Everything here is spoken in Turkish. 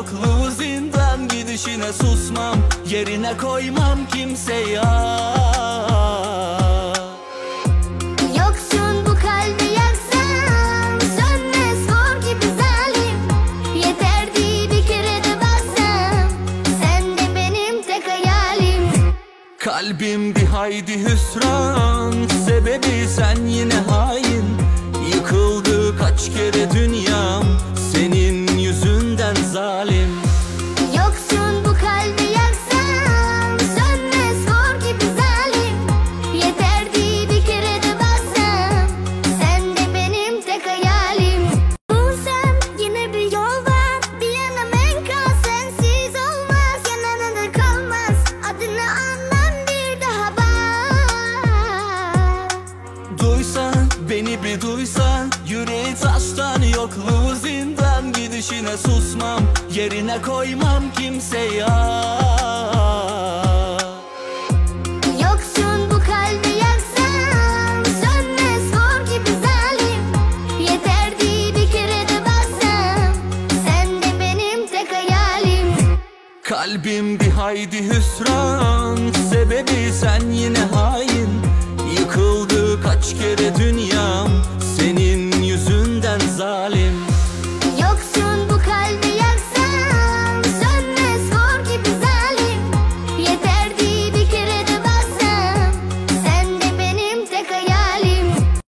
yokluğu zindan, gidişine susmam, yerine koymam kimse ya. Yoksun bu kalbi yaksam, sönmez kor gibi zalim. Yeterdi bir kere de baksam, sen de benim tek hayalim. Kalbim bir haydi hüsran, sebebi sen yine hain. Yıkıldı kaç kere dünyam, senin yüzünden zalim. Yoksun bu kalbi yaksam, sönmez kor gibi zalim. Yeterdi bir kere de baksam, sen de benim tek hayalim. Bulsam yine bir yol var, bir yanım enkaz, sensiz olmaz. Yanına da kalmaz, adını anlam bir daha bak. Duysan, beni bir duysan, yüreği taştan, yokluğu zindan, gidişine susmam, yerine koymam kimse ya. Yoksun bu kalbi yaksam, sönmez kor gibi zalim. Yeterdi bir kere de baksam, sen de benim tek hayalim. Kalbim bir haydi hüsran,